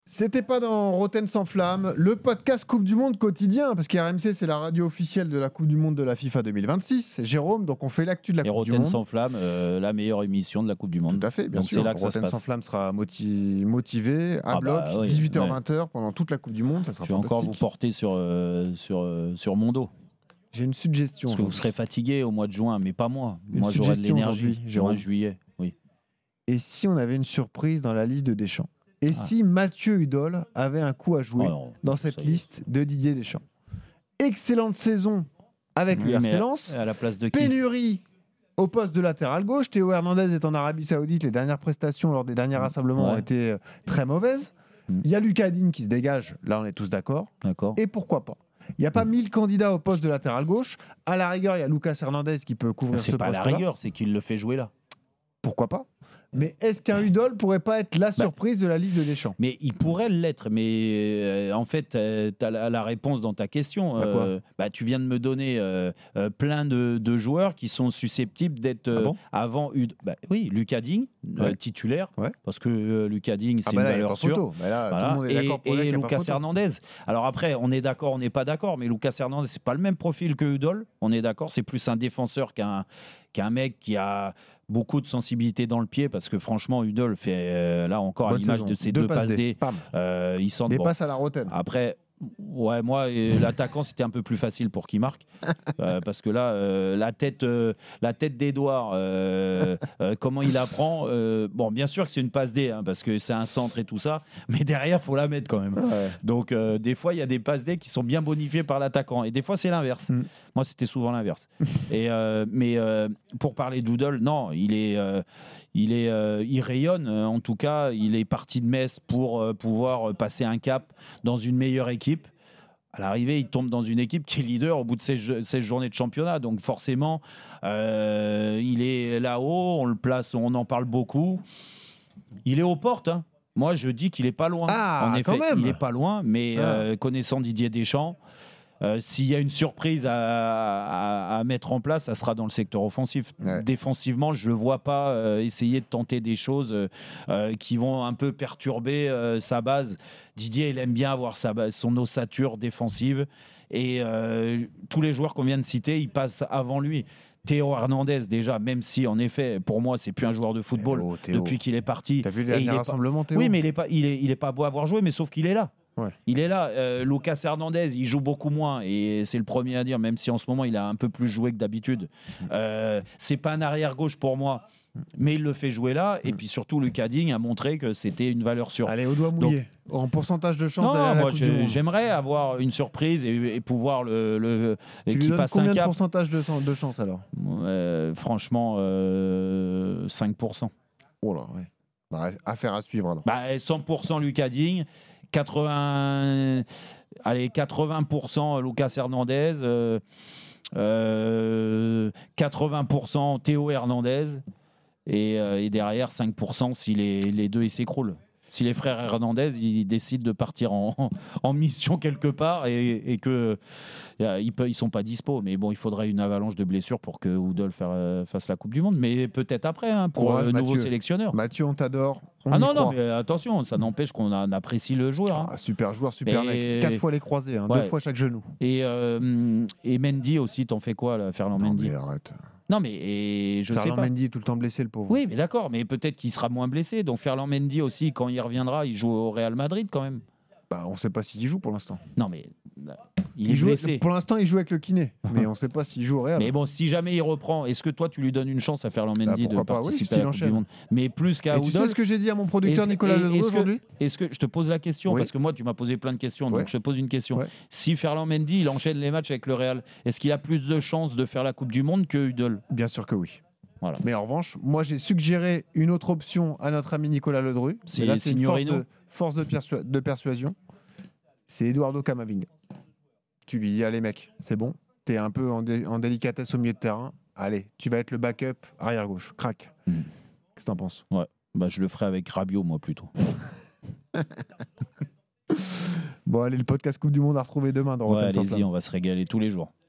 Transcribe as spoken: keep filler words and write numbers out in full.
C'était pas dans Rotten sans flamme, le podcast Coupe du Monde quotidien, parce qu'R M C c'est la radio officielle de la Coupe du Monde de la FIFA deux mille vingt-six. Jérôme, donc on fait l'actu de la Et Coupe Rotten du Monde. sans flamme, euh, la meilleure émission de la Coupe du Monde. Tout à fait, bien donc sûr. C'est là que Rotten ça se passe. sans flamme sera moti- motivé à Ah bloc, bah oui, dix-huit heures ouais. vingt heures pendant toute la Coupe du Monde. Ça sera Je vais fantastique. encore vous porter sur, euh, sur, euh, sur mon dos. J'ai une suggestion. Parce que vous serez fatigué au mois de juin, mais pas moi. Une moi, j'aurai de suggestion l'énergie. aujourd'hui, Jérôme. Juin, juillet, oui. Et si on avait une surprise dans la liste de Deschamps? Et Ah. si Mathieu Hudol avait un coup à jouer Oh non, dans cette ça y est. liste de Didier Deschamps? Excellente saison avec Oui, le mais R C Lens. à la place de qui? Pénurie au poste de latéral gauche. Théo Hernandez est en Arabie Saoudite. Les dernières prestations lors des derniers rassemblements Ouais. ont été euh, très mauvaises. Mm. Il y a Lucas Digne qui se dégage. Là, on est tous d'accord. D'accord. Et pourquoi pas? Il n'y a pas mille candidats au poste de latéral gauche. À la rigueur, il y a Lucas Hernandez qui peut couvrir ce C'est pas poste-là. la rigueur, c'est qu'il le fait jouer là. Pourquoi pas? Mais est-ce qu'un Hudol pourrait pas être la surprise de la liste de Deschamps? Mais il pourrait l'être, mais euh, en fait, euh, tu as la, la réponse dans ta question. Bah quoi Euh, bah, tu viens de me donner euh, euh, plein de, de joueurs qui sont susceptibles d'être euh, Ah bon avant Hud- bah, oui, Lucas Digne, euh, Ouais. titulaire, Ouais. parce que euh, Lucas Digne, c'est Ah bah une là, il n'y a valeur pas sûre. photo. Bah là, Voilà. tout le monde est Et, d'accord pour dire et qu'il y a pas Lucas photo. Hernandez. Alors après, on est d'accord, on n'est pas d'accord, mais Lucas Hernandez, c'est pas le même profil que Hudol. On est d'accord, c'est plus un défenseur qu'un qu'un mec qui a beaucoup de sensibilité dans le pied, parce que franchement, Hudol fait euh, là encore à Bonne l'image saison. de ses Deux deux, passes passes D. D. Pam. Euh, il sent Des bon. passes à la Rotten. Après, ouais, moi, euh, l'attaquant, c'était un peu plus facile pour qu'il marque. Euh, parce que là, euh, la tête, euh, la tête d'Edouard, euh, euh, comment il apprend euh, bon, bien sûr que c'est une passe D, hein, parce que c'est un centre et tout ça, mais derrière, faut la mettre quand même. Ouais. Donc, euh, des fois, il y a des passes D qui sont bien bonifiées par l'attaquant. Et des fois, c'est l'inverse. Mm. Moi, c'était souvent l'inverse. et, euh, mais euh, pour parler d'Oudol, non, il est. Euh, il, est, euh, il rayonne, euh, en tout cas, il est parti de Metz pour euh, pouvoir euh, passer un cap dans une meilleure équipe. À l'arrivée, il tombe dans une équipe qui est leader au bout de seize, seize journées de championnat. Donc forcément, euh, il est là-haut, on le place, on en parle beaucoup. Il est aux portes. Hein. Moi, je dis qu'il n'est pas loin. Ah, en effet, quand même. il n'est pas loin, mais Ah. euh, connaissant Didier Deschamps, Euh, s'il y a une surprise à, à- à mettre en place, ça sera dans le secteur offensif. Ouais. Défensivement, je ne le vois pas euh, essayer de tenter des choses euh, euh, qui vont un peu perturber euh, sa base. Didier, il aime bien avoir sa base, son ossature défensive. Et euh, tous les joueurs qu'on vient de citer, ils passent avant lui. Théo Hernandez, déjà, même si, en effet, pour moi, c'est plus un joueur de football Théo, Théo. depuis qu'il est parti. T'as vu Et les il derniers est pas- rassemblements, Théo? Oui, mais il n'est pas, il est, il est pas beau à avoir joué, mais sauf qu'il est là. Ouais. Il est là. Euh, Lucas Hernandez, il joue beaucoup moins et c'est le premier à dire, même si en ce moment il a un peu plus joué que d'habitude. Euh, c'est pas un arrière gauche pour moi, mais il le fait jouer là. Et puis surtout, Lucas Digne a montré que c'était une valeur sûre. Allez, au doigt mouillé. En pourcentage de chance Non, d'aller à la moi Coupe je- du Monde. j'aimerais avoir une surprise et, et pouvoir le, le Tu lui qui donnes passe combien un de cap. pourcentage de, chan- de chance alors? Euh, franchement, euh, cinq pour cent. Oh là, ouais. Bah, affaire à suivre alors. Bah, cent pour cent Lucas Digne, quatre-vingts, allez, quatre-vingts pour cent Lucas Hernandez, euh, euh, quatre-vingts pour cent Théo Hernandez, et, euh, et derrière cinq pour cent si les, les deux ils s'écroulent. Si les frères Hernandez ils décident de partir en, en mission quelque part et, et que euh, ils ne sont pas dispo, mais bon, il faudrait une avalanche de blessures pour que Houdol fasse la Coupe du Monde, mais peut-être après hein, pour Courage, le nouveau Mathieu. sélectionneur. Mathieu, on t'adore. On Ah y non, non, croit. mais attention, ça n'empêche qu'on a- on apprécie le joueur. hein. Ah, super joueur, super Mais- mec. Quatre fois les croisés, hein, Ouais. deux fois chaque genou. Et, euh, et Mendy aussi, t'en fais quoi, là, Ferland Non, Mendy mais arrête. Non, mais et, je sais Ferland pas. Mendy est tout le temps blessé, le pauvre. Oui, mais d'accord, mais peut-être qu'il sera moins blessé. Donc Ferland Mendy aussi, quand il reviendra, il joue au Real Madrid quand même. Bah, on sait pas s'il joue pour l'instant. Non, mais euh, il, est joue, blessé. pour l'instant, il joue avec le kiné, mais on sait pas s'il joue au Real. Mais bon, si jamais il reprend, est-ce que toi, tu lui donnes une chance à Ferland Bah, Mendy de pourquoi pas, oui, participer s'il à la Coupe enchaîne. du Monde? Mais plus qu'à Et tu sais Houdol. ce que j'ai dit à mon producteur Est-ce- Nicolas et- Ledru est-ce que- aujourd'hui? Est-ce que je te pose la question Oui. parce que moi tu m'as posé plein de questions, Ouais. donc je te pose une question. Ouais. Si Ferland Mendy il enchaîne les matchs avec le Real, est-ce qu'il a plus de chances de faire la Coupe du Monde que Hudol? Bien sûr que oui. Voilà. Mais en revanche, moi j'ai suggéré une autre option à notre ami Nicolas Ledru. C'est Mais là, c'est une force Signorino. de, force de, persua- de persuasion. C'est Eduardo Camavinga. Tu lui dis, allez mec, c'est bon. T'es un peu en, dé- en délicatesse au milieu de terrain. Allez, tu vas être le backup arrière gauche. Crac. Mm. Qu'est-ce que t'en penses? Ouais. Bah, je le ferai avec Rabiot moi plutôt. Bon, allez, le podcast Coupe du Monde à retrouver demain dans Ouais, Rotten sans allez-y, flamme. on va se régaler tous les jours.